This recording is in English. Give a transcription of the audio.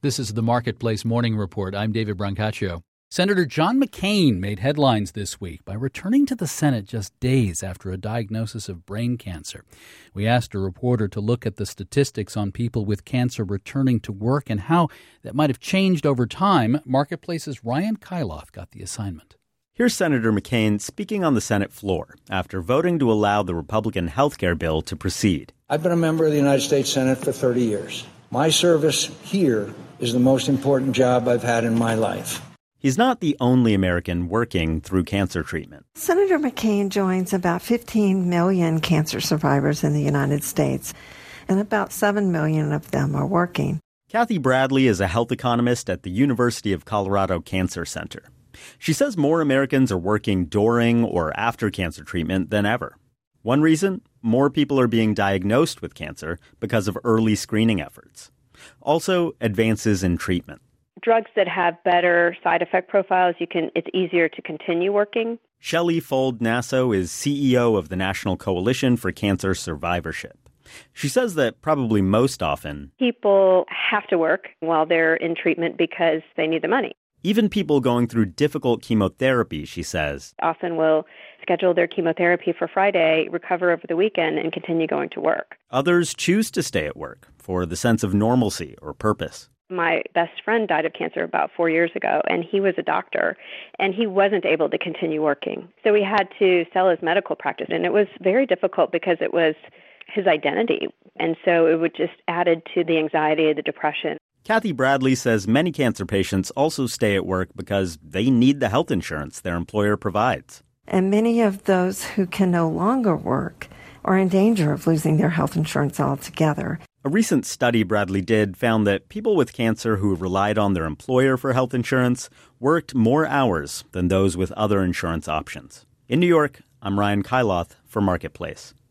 This is the Marketplace Morning Report. I'm David Brancaccio. Senator John McCain made headlines this week by returning to the Senate just days after a diagnosis of brain cancer. We asked a reporter to look at the statistics on people with cancer returning to work and how that might have changed over time. Marketplace's Ryan Kailath got the assignment. Here's Senator McCain speaking on the Senate floor after voting to allow the Republican health care bill to proceed. I've been a member of the United States Senate for 30 years. My service here is the most important job I've had in my life. He's not the only American working through cancer treatment. Senator McCain joins about 15 million cancer survivors in the United States, and about 7 million of them are working. Kathy Bradley is a health economist at the University of Colorado Cancer Center. She says more Americans are working during or after cancer treatment than ever. One reason? More people are being diagnosed with cancer because of early screening efforts. Also, advances in treatment. Drugs that have better side effect profiles, it's easier to continue working. Shelley Fold Nasso is CEO of the National Coalition for Cancer Survivorship. She says that probably most often, people have to work while they're in treatment because they need the money. Even people going through difficult chemotherapy, she says, often will schedule their chemotherapy for Friday, recover over the weekend, and continue going to work. Others choose to stay at work for the sense of normalcy or purpose. My best friend died of cancer about 4 years ago, and he was a doctor, and he wasn't able to continue working. So he had to sell his medical practice, and it was very difficult because it was his identity. And so it would just added to the anxiety, the depression. Kathy Bradley says many cancer patients also stay at work because they need the health insurance their employer provides. And many of those who can no longer work are in danger of losing their health insurance altogether. A recent study Bradley did found that people with cancer who relied on their employer for health insurance worked more hours than those with other insurance options. In New York, I'm Ryan Kailath for Marketplace.